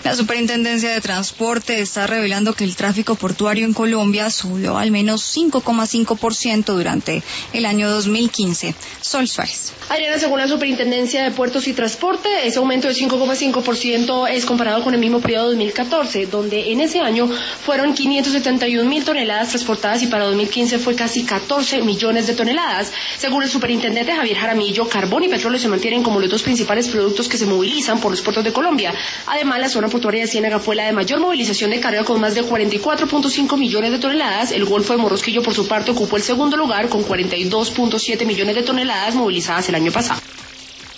La Superintendencia de Transporte está revelando que el tráfico portuario en Colombia subió al menos 5,5% durante el año 2015. Sol Suárez. Adriana, según la Superintendencia de Puertos y Transporte, ese aumento de 5,5% es comparado con el mismo periodo de 2014, donde en ese año fueron 571.000 toneladas transportadas y para 2015 fue casi 14 millones de toneladas. Según el superintendente Javier Jaramillo, carbón y petróleo se mantienen como los dos principales productos que se movilizan por los puertos de Colombia. Además, la zona portuaria de Ciénaga fue la de mayor movilización de carga con más de 44.5 millones de toneladas. El Golfo de Morrosquillo, por su parte, ocupó el segundo lugar con 42.7 millones de toneladas movilizadas el año pasado.